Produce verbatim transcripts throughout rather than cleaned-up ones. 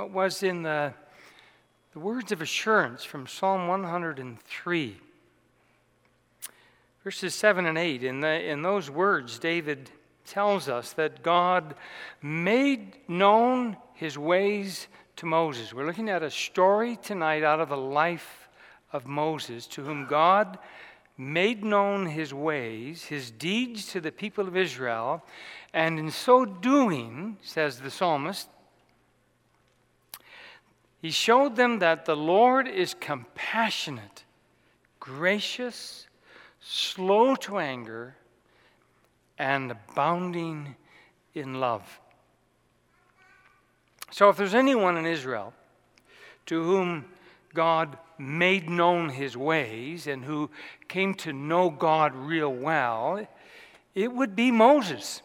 what was in the, the words of assurance from Psalm one hundred three, verses seven and eight. In, the, in those words, David tells us that God made known his ways to Moses. We're looking at a story tonight out of the life of Moses, to whom God made known his ways, his deeds to the people of Israel, and in so doing, says the psalmist, he showed them that the Lord is compassionate, gracious, slow to anger, and abounding in love. So if there's anyone in Israel to whom God made known his ways and who came to know God real well, it would be Moses.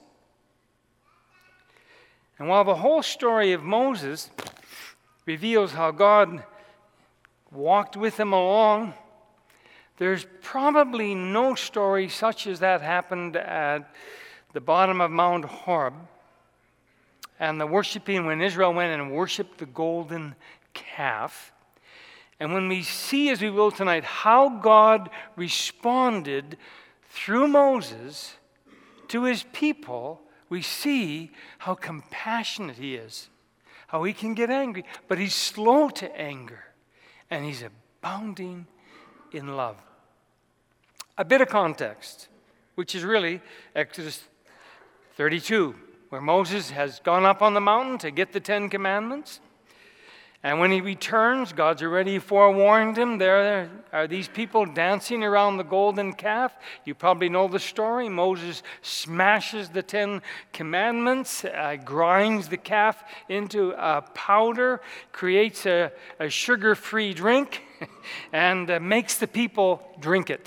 And while the whole story of Moses reveals how God walked with him along, there's probably no story such as that happened at the bottom of Mount Horeb and the worshiping when Israel went and worshiped the golden calf. And when we see, as we will tonight, how God responded through Moses to his people, we see how compassionate he is, how he can get angry, but he's slow to anger, and he's abounding in love. A bit of context, which is really Exodus thirty-two, where Moses has gone up on the mountain to get the Ten Commandments. And when he returns, God's already forewarned him. There are these people dancing around the golden calf. You probably know the story. Moses smashes the Ten Commandments, uh, grinds the calf into a powder, creates a, a sugar-free drink, and uh, makes the people drink it.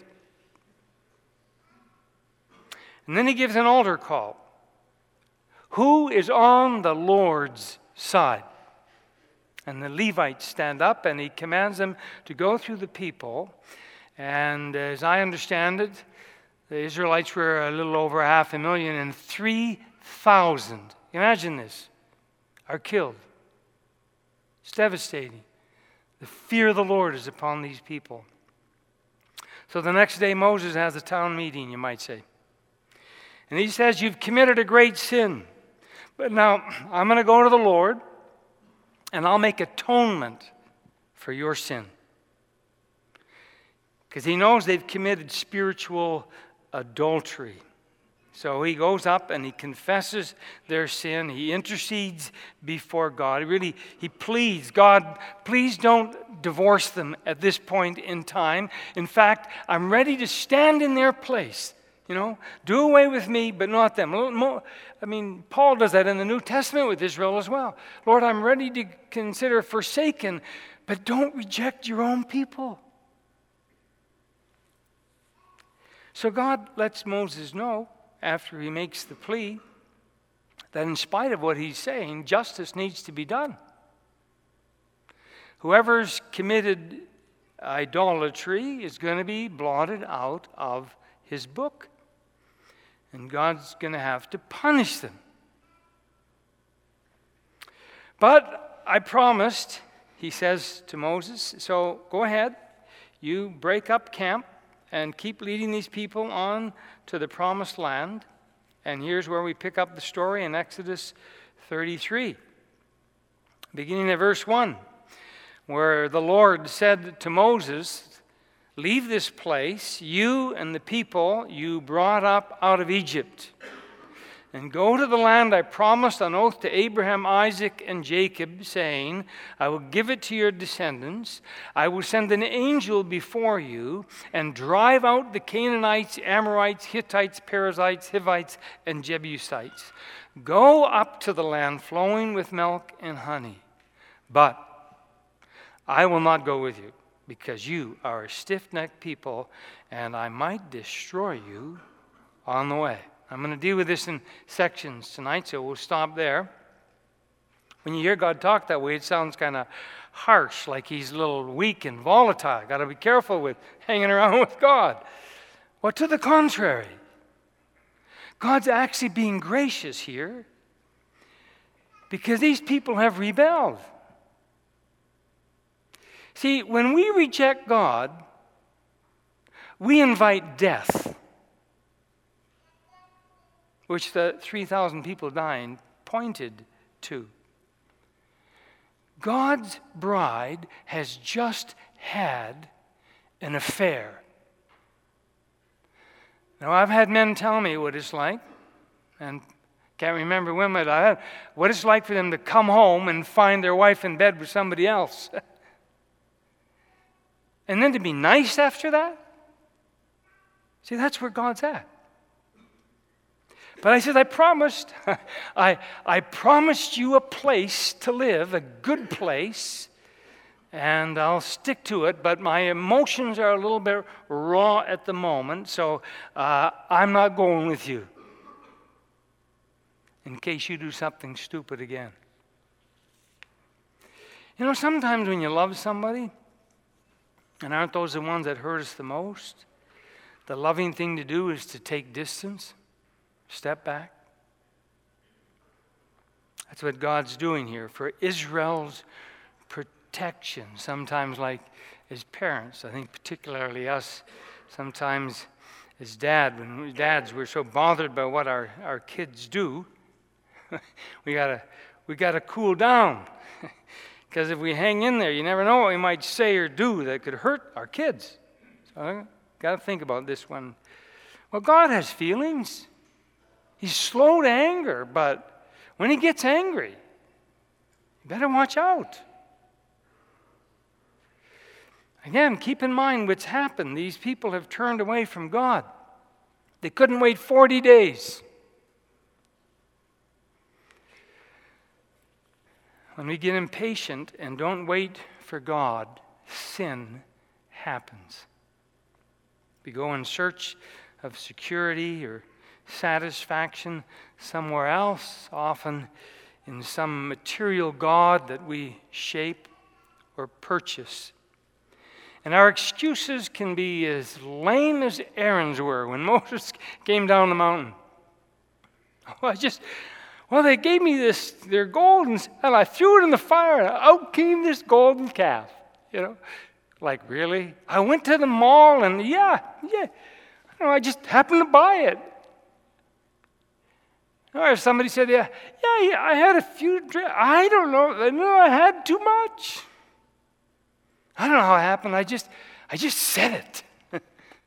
And then he gives an altar call. Who is on the Lord's side? And the Levites stand up, and he commands them to go through the people. And as I understand it, the Israelites were a little over half a million, and three thousand, imagine this, are killed. It's devastating. The fear of the Lord is upon these people. So the next day, Moses has a town meeting, you might say. And he says, you've committed a great sin. But now, I'm going to go to the Lord, and I'll make atonement for your sin. Because he knows they've committed spiritual adultery. So he goes up and he confesses their sin. He intercedes before God. He really, he pleads, God, please don't divorce them at this point in time. In fact, I'm ready to stand in their place. You know, do away with me, but not them. I mean, Paul does that in the New Testament with Israel as well. Lord, I'm ready to consider forsaken, but don't reject your own people. So God lets Moses know, after he makes the plea, that in spite of what he's saying, justice needs to be done. Whoever's committed idolatry is going to be blotted out of his book. And God's going to have to punish them. But I promised, he says to Moses, so go ahead, you break up camp and keep leading these people on to the promised land. And here's where we pick up the story in Exodus thirty-three, beginning at verse one, where the Lord said to Moses, leave this place, you and the people you brought up out of Egypt, and go to the land I promised on oath to Abraham, Isaac, and Jacob, saying, I will give it to your descendants. I will send an angel before you and drive out the Canaanites, Amorites, Hittites, Perizzites, Hivites, and Jebusites. Go up to the land flowing with milk and honey. But I will not go with you, because you are a stiff-necked people, and I might destroy you on the way. I'm going to deal with this in sections tonight, so we'll stop there. When you hear God talk that way, it sounds kind of harsh, like he's a little weak and volatile. Got to be careful with hanging around with God. Well, to the contrary, God's actually being gracious here, because these people have rebelled. See, when we reject God, we invite death, which the three thousand people dying pointed to. God's bride has just had an affair. Now, I've had men tell me what it's like, and can't remember when, but I have, what it's like for them to come home and find their wife in bed with somebody else. And then to be nice after that? See, that's where God's at. But I said, I promised, I, I promised you a place to live, a good place, and I'll stick to it, but my emotions are a little bit raw at the moment, so uh, I'm not going with you, in case you do something stupid again. You know, sometimes when you love somebody, and aren't those the ones that hurt us the most, the loving thing to do is to take distance. Step back. That's what God's doing here for Israel's protection. Sometimes, like as parents, I think particularly us, sometimes as dad, when we, dads, we're so bothered by what our, our kids do, we gotta we gotta cool down. Because if we hang in there, you never know what we might say or do that could hurt our kids. So I gotta think about this one. Well, God has feelings. He's slow to anger, but when he gets angry, you better watch out. Again, keep in mind what's happened. These people have turned away from God. They couldn't wait forty days. When we get impatient and don't wait for God, sin happens. We go in search of security or satisfaction somewhere else, often in some material god that we shape or purchase. And our excuses can be as lame as Aaron's were when Moses came down the mountain. Oh, I just, well, they gave me this, their gold, and, and I threw it in the fire, and out came this golden calf. You know, like, really? I went to the mall, and yeah, yeah, I don't know, I just happened to buy it. Or if somebody said, yeah, yeah, yeah I had a few drinks. I don't know. I knew I had too much. I don't know how it happened. I just, I just said it.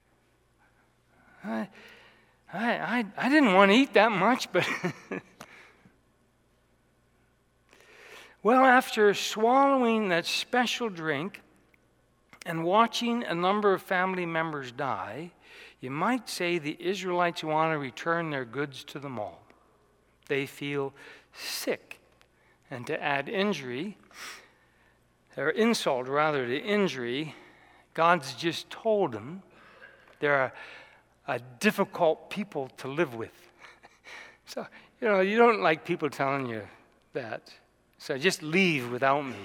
I, I, I, I didn't want to eat that much, but well, after swallowing that special drink and watching a number of family members die, you might say the Israelites want to return their goods to the mall. They feel sick. And to add injury, or insult rather to injury, God's just told them they're a, a difficult people to live with. So, you know, you don't like people telling you that. So just leave without me.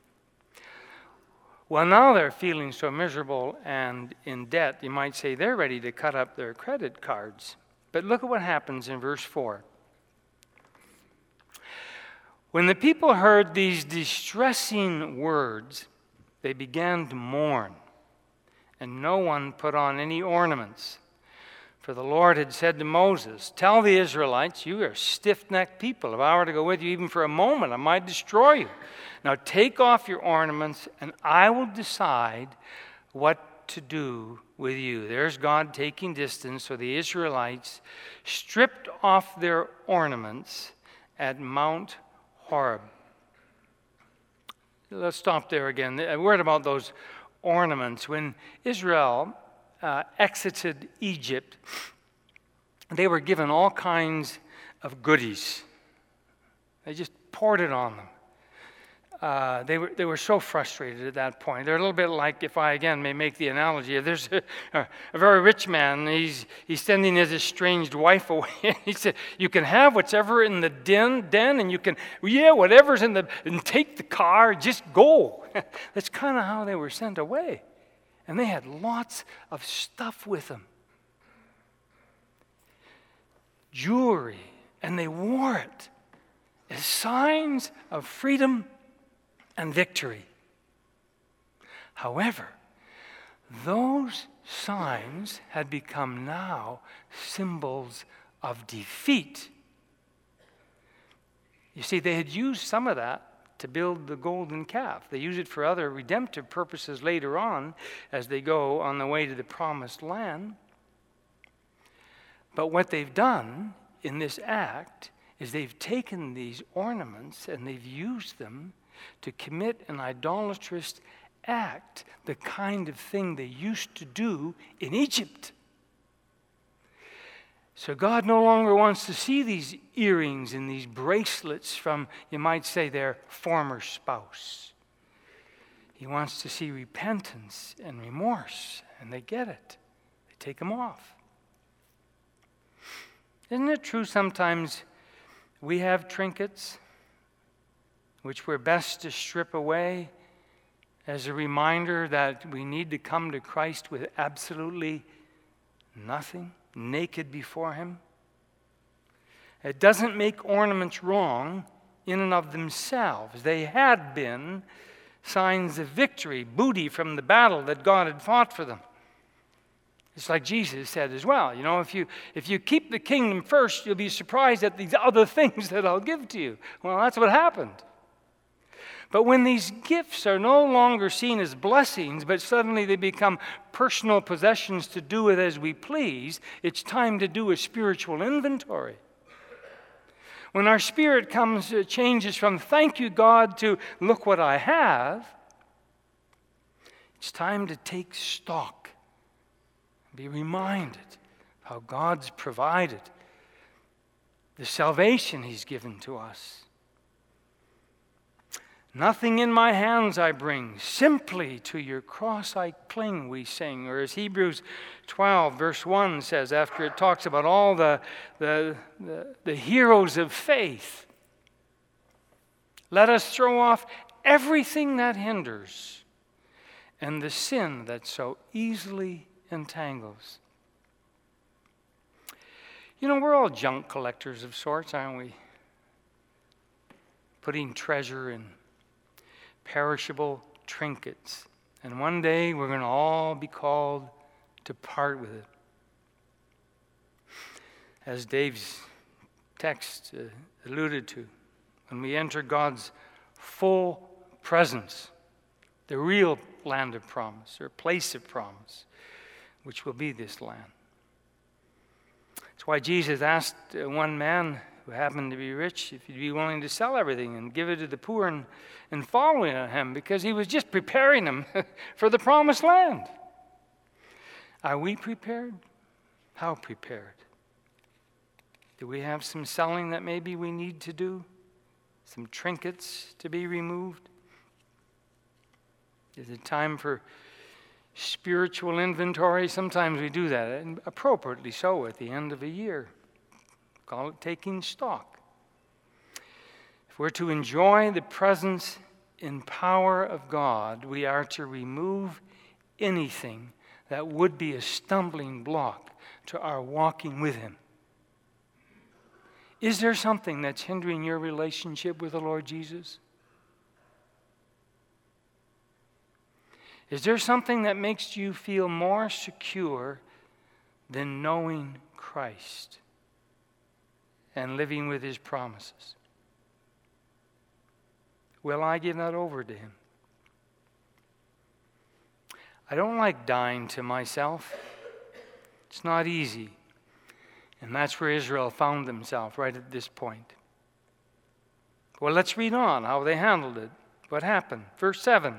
Well, now they're feeling so miserable and in debt, you might say they're ready to cut up their credit cards. But look at what happens in verse four. When the people heard these distressing words, they began to mourn, and no one put on any ornaments. For the Lord had said to Moses, tell the Israelites, you are stiff-necked people. If I were to go with you even for a moment, I might destroy you. Now take off your ornaments, and I will decide what to do with you. There's God taking distance, so the Israelites stripped off their ornaments at Mount Horeb. Let's stop there again. A word about those ornaments. When Israel uh, exited Egypt, they were given all kinds of goodies. They just poured it on them. Uh, they were they were so frustrated at that point. They're a little bit like, if I again may make the analogy, if there's a, a very rich man, he's he's sending his estranged wife away. He said, "You can have whatever in the den, den, and you can yeah whatever's in the and take the car, just go." That's kind of how they were sent away, and they had lots of stuff with them, jewelry, and they wore it as signs of freedom and victory. However, those signs had become now symbols of defeat. You see, they had used some of that to build the golden calf. They use it for other redemptive purposes later on as they go on the way to the promised land. But what they've done in this act is they've taken these ornaments and they've used them to commit an idolatrous act, the kind of thing they used to do in Egypt. So God no longer wants to see these earrings and these bracelets from, you might say, their former spouse. He wants to see repentance and remorse, and they get it. They take them off. Isn't it true sometimes we have trinkets which we're best to strip away as a reminder that we need to come to Christ with absolutely nothing? Naked before him? It doesn't make ornaments wrong in and of themselves. They had been signs of victory, booty from the battle that God had fought for them. It's like Jesus said as well, you know, if you if you keep the kingdom first, you'll be surprised at these other things that I'll give to you. Well, that's what happened. But when these gifts are no longer seen as blessings, but suddenly they become personal possessions to do with as we please, it's time to do a spiritual inventory. When our spirit comes, uh, changes from thank you, God, to look what I have, it's time to take stock, be reminded how God's provided, the salvation he's given to us. Nothing in my hands I bring, simply to your cross I cling, we sing. Or as Hebrews twelve, verse one says, after it talks about all the, the, the, the heroes of faith, let us throw off everything that hinders and the sin that so easily entangles. You know, we're all junk collectors of sorts, aren't we? Putting treasure in perishable trinkets. And one day we're going to all be called to part with it. As Dave's text uh, alluded to, when we enter God's full presence, the real land of promise, or place of promise, which will be this land. That's why Jesus asked uh, one man who happened to be rich if he'd be willing to sell everything and give it to the poor and, and follow him, because he was just preparing them for the promised land. Are we prepared? How prepared? Do we have some selling that maybe we need to do? Some trinkets to be removed? Is it time for spiritual inventory? Sometimes we do that, and appropriately so, at the end of a year. Call it taking stock. If we're to enjoy the presence and power of God, we are to remove anything that would be a stumbling block to our walking with him. Is there something that's hindering your relationship with the Lord Jesus? Is there something that makes you feel more secure than knowing Christ and living with his promises? Will I give that over to him? I don't like dying to myself. It's not easy. And that's where Israel found themselves, right at this point. Well, let's read on how they handled it. What happened? Verse seven.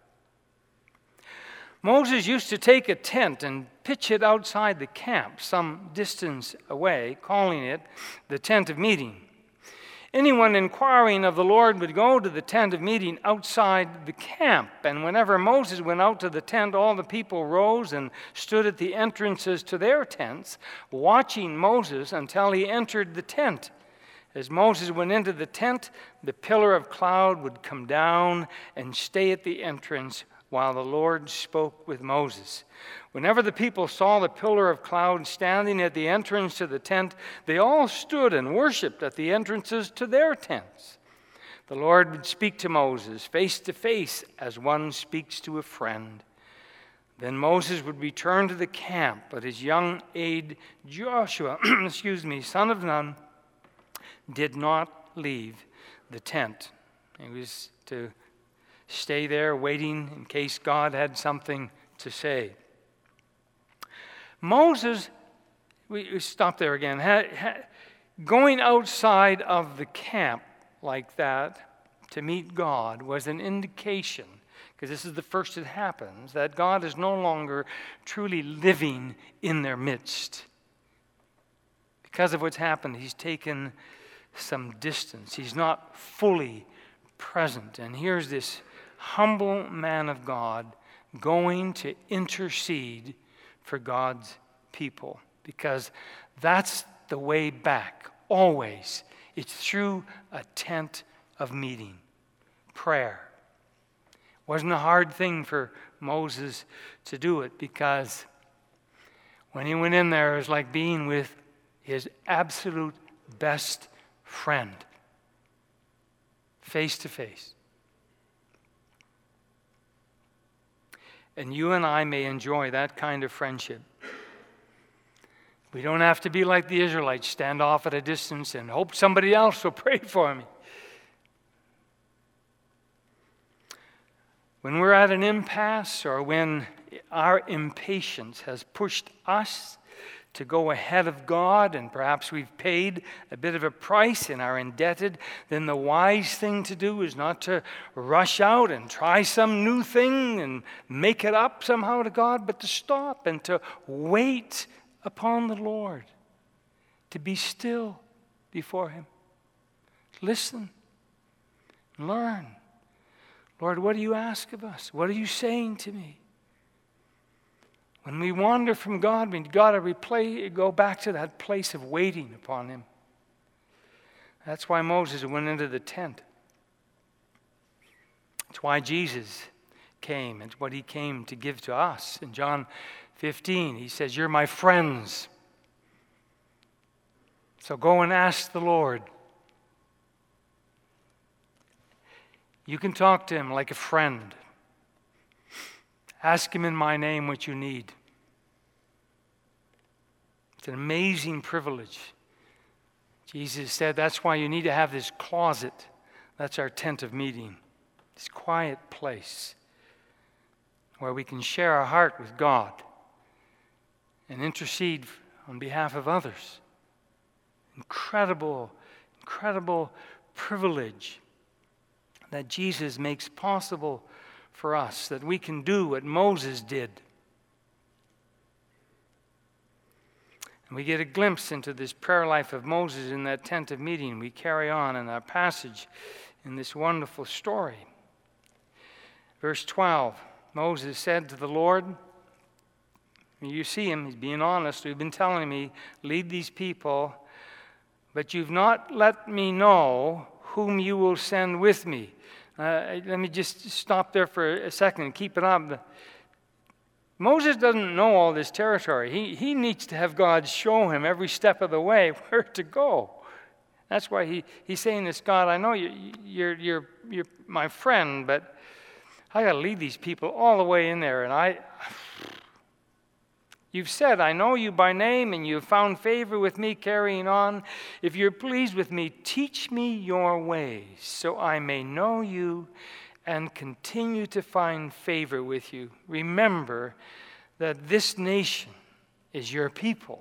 Moses used to take a tent and pitch it outside the camp some distance away, calling it the tent of meeting. Anyone inquiring of the Lord would go to the tent of meeting outside the camp. And whenever Moses went out to the tent, all the people rose and stood at the entrances to their tents, watching Moses until he entered the tent. As Moses went into the tent, the pillar of cloud would come down and stay at the entrance while the Lord spoke with Moses. Whenever the people saw the pillar of cloud standing at the entrance to the tent, they all stood and worshipped at the entrances to their tents. The Lord would speak to Moses face to face as one speaks to a friend. Then Moses would return to the camp, but his young aide Joshua, excuse me, son of Nun, did not leave the tent. He was to stay there waiting in case God had something to say. Moses, we, we stop there again, had, had, going outside of the camp like that to meet God was an indication, because this is the first it happens, that God is no longer truly living in their midst. Because of what's happened, he's taken some distance. He's not fully present. And here's this humble man of God going to intercede for God's people, because that's the way back, always. It's through a tent of meeting, prayer. Wasn't a hard thing for Moses to do it, because when he went in there, it was like being with his absolute best friend, face to face. And you and I may enjoy that kind of friendship. We don't have to be like the Israelites, stand off at a distance and hope somebody else will pray for me. When we're at an impasse, or when our impatience has pushed us to go ahead of God, and perhaps we've paid a bit of a price and are indebted, then the wise thing to do is not to rush out and try some new thing and make it up somehow to God, but to stop and to wait upon the Lord, to be still before Him. Listen, learn. Lord, what do you ask of us? What are you saying to me? When we wander from God, we've got to replay, go back to that place of waiting upon Him. That's why Moses went into the tent. It's why Jesus came. It's what He came to give to us. In John fifteen, He says, "You're my friends. So go and ask the Lord." You can talk to Him like a friend. Ask Him in my name what you need. It's an amazing privilege. Jesus said that's why you need to have this closet. That's our tent of meeting. This quiet place where we can share our heart with God and intercede on behalf of others. Incredible, incredible privilege that Jesus makes possible for us, that we can do what Moses did. And we get a glimpse into this prayer life of Moses in that tent of meeting. We carry on in our passage in this wonderful story. Verse twelve, Moses said to the Lord, you see him, he's being honest, we've been telling me, lead these people, but you've not let me know whom you will send with me. Uh, let me just stop there for a second and keep it up. Moses doesn't know all this territory. He, he needs to have God show him every step of the way where to go. That's why he, he's saying this, God, I know you, you're, you're, you're my friend, but I got to lead these people all the way in there. And I, you've said, I know you by name, and you've found favor with me carrying on. If you're pleased with me, teach me your ways, so I may know you and continue to find favor with you. Remember that this nation is your people.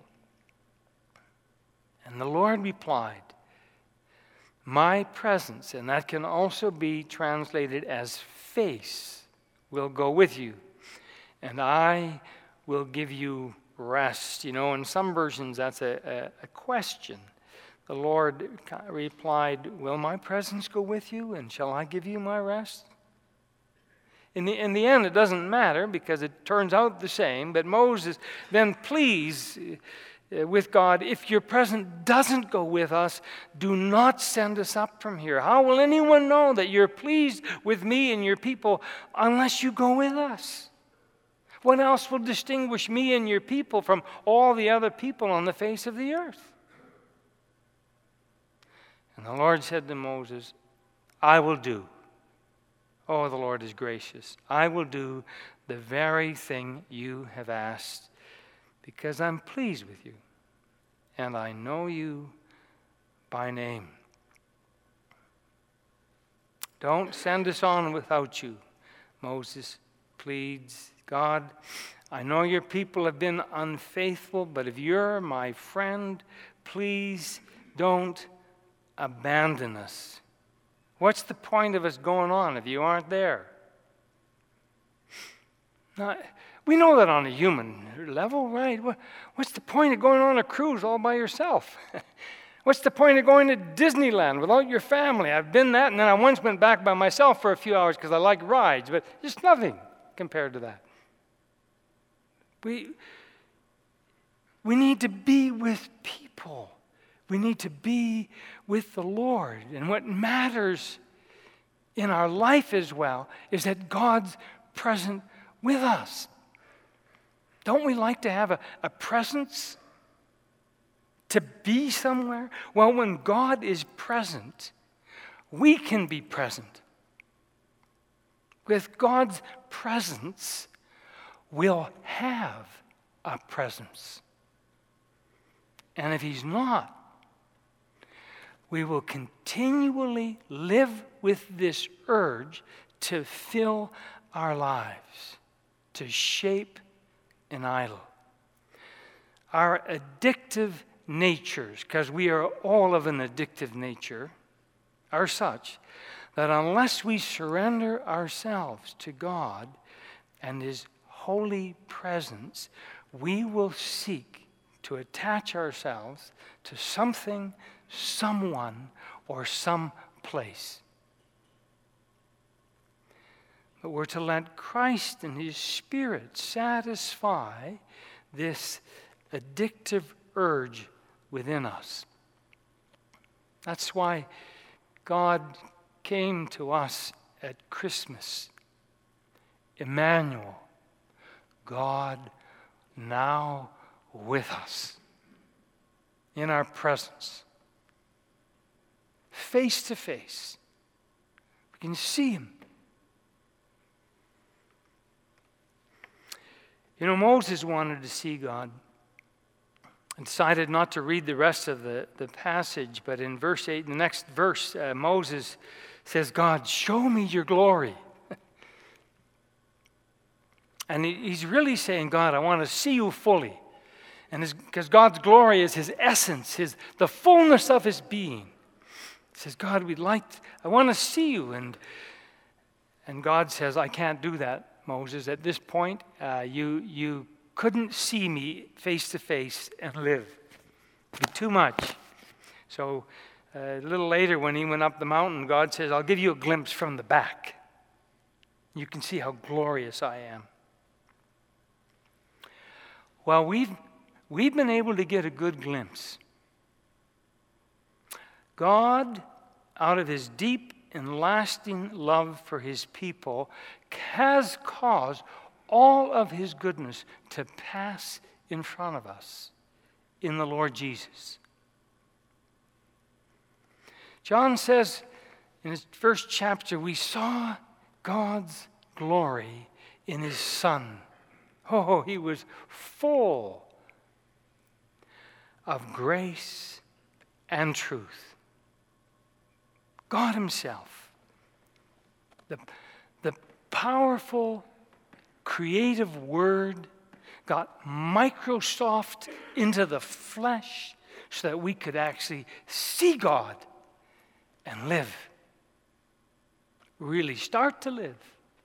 And the Lord replied, my presence, and that can also be translated as face, will go with you, and I will give you rest. You know, in some versions that's a, a, a question. The Lord replied, will my presence go with you, and shall I give you my rest? In the, in the end, it doesn't matter because it turns out the same. But Moses then pleads with God, if your presence doesn't go with us, do not send us up from here. How will anyone know that you're pleased with me and your people unless you go with us? What else will distinguish me and your people from all the other people on the face of the earth? And the Lord said to Moses, I will do. Oh, the Lord is gracious. I will do the very thing you have asked because I'm pleased with you and I know you by name. Don't send us on without you, Moses pleads. God, I know your people have been unfaithful, but if you're my friend, please don't abandon us. What's the point of us going on if you aren't there? Now, we know that on a human level, right? What's the point of going on a cruise all by yourself? What's the point of going to Disneyland without your family? I've been that, and then I once went back by myself for a few hours because I like rides, but it's nothing compared to that. We, we need to be with people. We need to be with the Lord. And what matters in our life as well is that God's present with us. Don't we like to have a, a presence? To be somewhere? Well, when God is present, we can be present. With God's presence, we'll have a presence. And if He's not, we will continually live with this urge to fill our lives, to shape an idol. Our addictive natures, because we are all of an addictive nature, are such that unless we surrender ourselves to God and His holy presence, we will seek to attach ourselves to something, someone, or some place. But we're to let Christ and His Spirit satisfy this addictive urge within us. That's why God came to us at Christmas. Emmanuel, God now with us, in our presence, face to face. We can see Him. You know, Moses wanted to see God. I decided not to read the rest of the, the passage, but in verse eight, the next verse, uh, Moses says, God, show me your glory. And he, he's really saying, God, I want to see you fully. And because God's glory is His essence, His the fullness of His being. He says, God, we'd like, to, I want to see you. And, and God says, I can't do that, Moses. At this point, uh, you you couldn't see me face to face and live. It'd be too much. So uh, a little later when he went up the mountain, God says, I'll give you a glimpse from the back. You can see how glorious I am. Well, we've, we've been able to get a good glimpse. God, out of His deep and lasting love for His people, has caused all of His goodness to pass in front of us in the Lord Jesus. John says in his first chapter, we saw God's glory in His Son. Oh, He was full of grace and truth. God Himself, the, the powerful creative Word, got Microsoft into the flesh so that we could actually see God and live. Really start to live.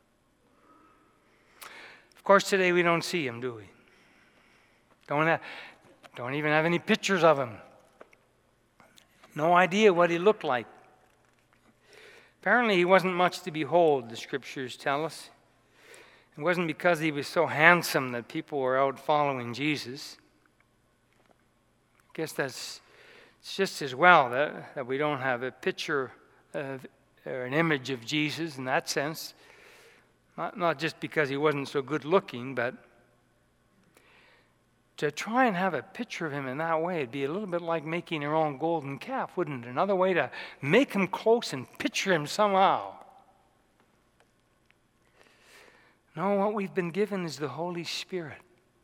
Of course, today we don't see Him, do we? Don't have, don't even have any pictures of Him. No idea what He looked like. Apparently, He wasn't much to behold, the Scriptures tell us. It wasn't because He was so handsome that people were out following Jesus. I guess that's it's just as well that, that we don't have a picture of, or an image of Jesus in that sense. Not, not just because He wasn't so good looking, but to try and have a picture of him in that way, it'd be a little bit like making your own golden calf, wouldn't it? Another way to make him close and picture him somehow. No, what we've been given is the Holy Spirit,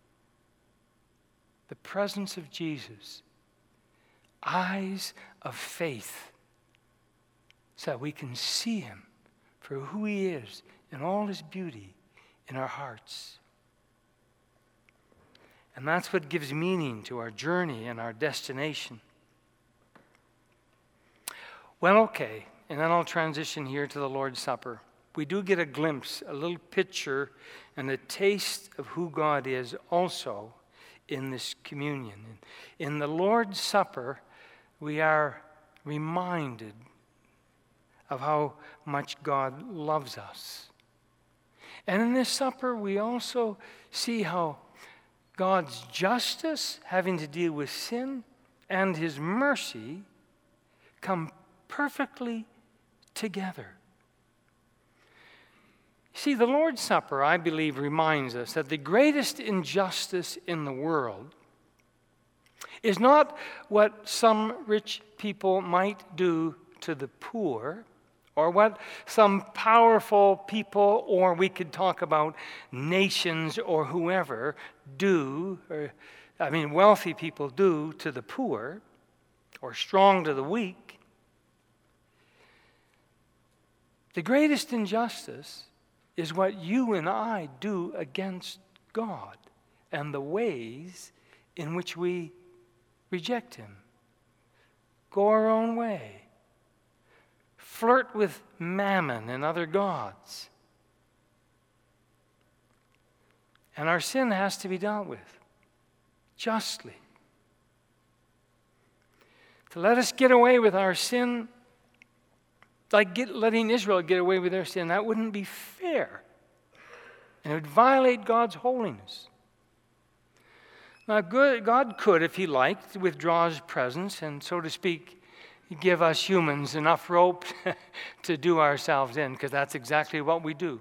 the presence of Jesus, eyes of faith, so that we can see him for who he is in all his beauty in our hearts. And that's what gives meaning to our journey and our destination. Well, okay, and then I'll transition here to the Lord's Supper. We do get a glimpse, a little picture, and a taste of who God is also in this communion. In the Lord's Supper, we are reminded of how much God loves us. And in this supper, we also see how God's justice, having to deal with sin, and his mercy come perfectly together. See, the Lord's Supper, I believe, reminds us that the greatest injustice in the world is not what some rich people might do to the poor, or what some powerful people, or we could talk about nations or whoever, do, or I mean wealthy people do to the poor, or strong to the weak. The greatest injustice is what you and I do against God and the ways in which we reject him, go our own way, flirt with mammon and other gods. And our sin has to be dealt with justly. To let us get away with our sin, like get, letting Israel get away with their sin, that wouldn't be fair. And it would violate God's holiness. Now, good, God could, if he liked, withdraw his presence and, so to speak, give us humans enough rope to do ourselves in, because that's exactly what we do.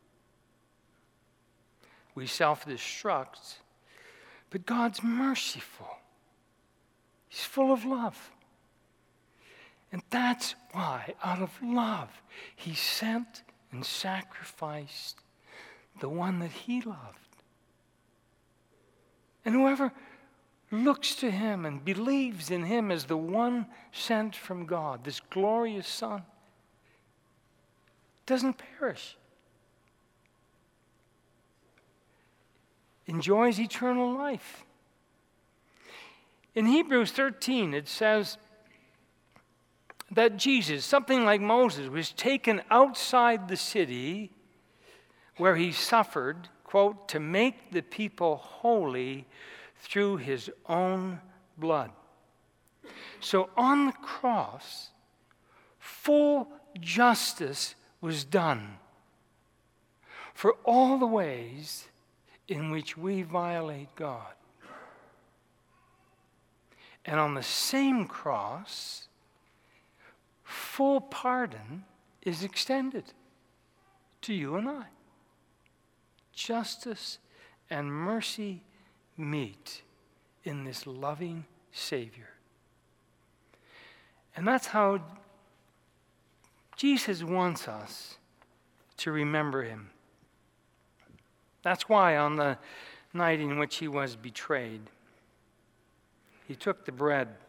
We self-destruct, but God's merciful. He's full of love. And that's why, out of love, he sent and sacrificed the one that he loved. And whoever looks to him and believes in him as the one sent from God, this glorious Son, doesn't perish. Enjoys eternal life. In Hebrews thirteen, it says that Jesus, something like Moses, was taken outside the city where he suffered, quote, to make the people holy through his own blood. So on the cross, full justice was done for all the ways in which we violate God. And on the same cross, full pardon is extended to you and I. Justice and mercy meet in this loving Savior. And that's how Jesus wants us to remember him. That's why on the night in which he was betrayed, he took the bread